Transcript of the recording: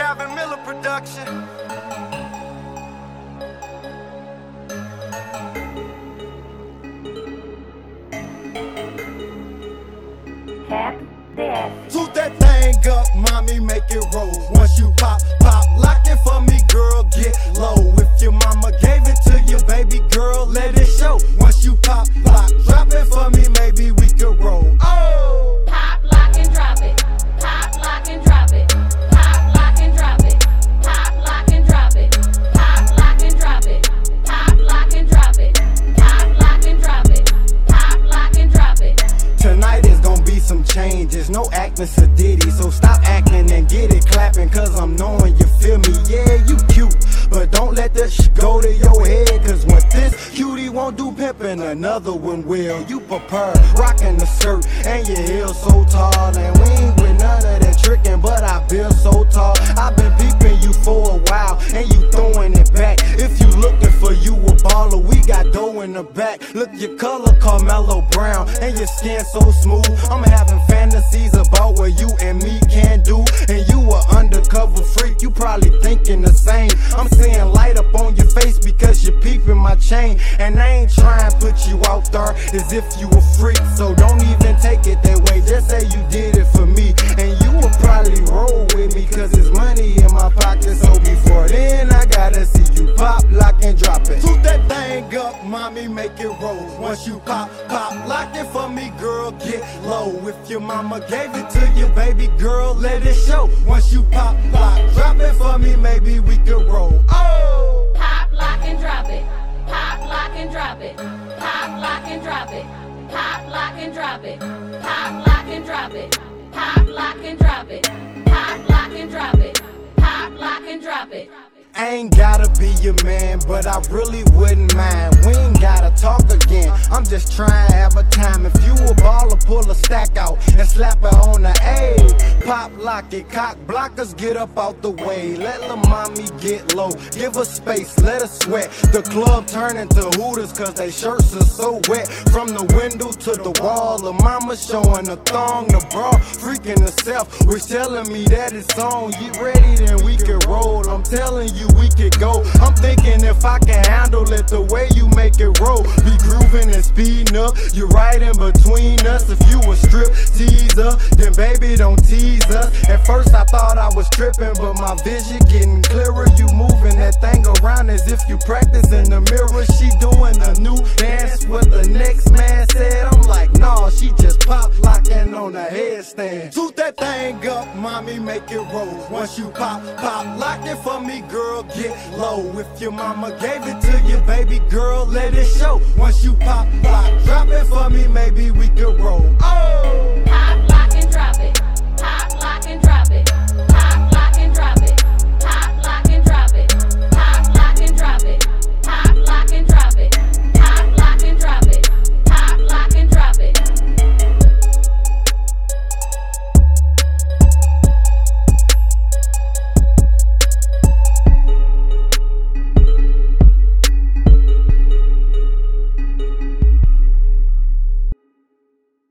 Gavin Miller production. Cap DF. Toot that thing up, mommy, make it roll. Once you pop, lock it for me, girl, get low. If your mama gave it to you, baby girl, let it show. Once you pop, lock, drop it for me, maybe we could roll. Oh! Pop, lock, and drop it. Pop, lock, and drop it. Pop, lock, and drop it. Pop, lock, and drop it. Pop, lock, and drop it. Pop, lock, and drop it. Pop, lock, and drop it. Pop, lock, and drop it. Tonight is gonna be some changes, no acting sedity. So stop acting and get it clapping, cause I'm knowing you feel me. Yeah, you cute, but don't let that go to your head. Cause when this cutie won't do pimping, another one will. You prepare, rocking the skirt, and your heels so tall. And we ain't with none of that tricking, but I feel so tall. I've been peeping you for a while, and you throwing it back. If you looking for you a baller, we got dough in the back. Look, your color Carmelo Brown, and your skin so smooth. I'm having fantasies about what you and me can do. And you a undercover freak, you probably thinking the same. I'm seeing light up on your face because you're peeping my chain. And I ain't trying to put you out there as if you a freak. So don't even take it that way, just say you did it for me. And you will probably roll with me cause there's money in my pocket. So before then I gotta see you pop, lock, and drop it. Toot that thing up, mommy, make it roll. Once you pop, lock it for me, girl, get low. If your mama gave it to you, baby girl, let it show. Once you pop, lock, drop it for me, maybe we could roll. Oh! Pop, lock, and drop it. Pop, lock, and drop it. Pop, lock, and drop it. Pop, lock, and drop it. Pop, lock, and drop it. Pop, lock, and drop it. Pop, lock, and drop it. Pop, lock, and drop it. I ain't gotta be your man, but I really wouldn't mind. We ain't gotta talk again, I'm just trying to have a time. If you a baller, pull a stack out and slap it on the A. Pop, lock it, cock blockers, get up out the way. Let lil' mommy get low, give her space, let her sweat. The club turn into Hooters cause they shirts are so wet. From the window to the wall, the mama showing the thong, the bra freaking herself. Was telling me that it's on, get ready then we can roll. I'm telling you we could go. I'm thinking if I can handle it the way you make it roll. Be grooving and speeding up, you're right in between us. If you a strip teaser, then baby don't tease us. At first I thought I was tripping, but my vision getting clearer. You moving that thing around as if you practice in the mirror. She doing a new dance what the next man said. I'm like, nah, she just pop locking on the headstand. Toot that thing up, mommy, make it roll. Once you pop, lock it for me, girl, get low. If your mama gave it to you, baby girl, let it show. Once you pop, lock, drop it for me,